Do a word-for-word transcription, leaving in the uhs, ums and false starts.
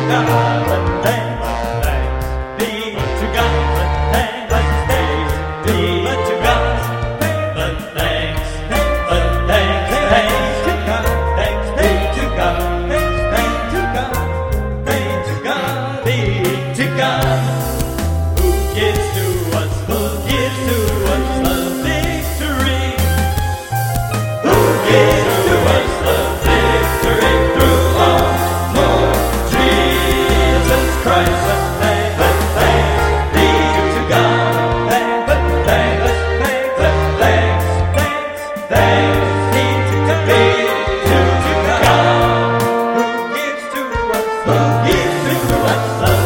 God, but thanks, thanks be to God, but thanks, but thanks be to God, but thanks, but thanks, thanks to God, thanks be to God, thanks be to God, thanks to God be to God, who gives to us, who gives to us the victory, who gives to us the victory through our Lord Jesus Christ. But thanks, but thanks be to God. Thanks, but thanks, but thanks, but thanks, thanks, thanks be to God. Be to God, who gives to us, who gives to us the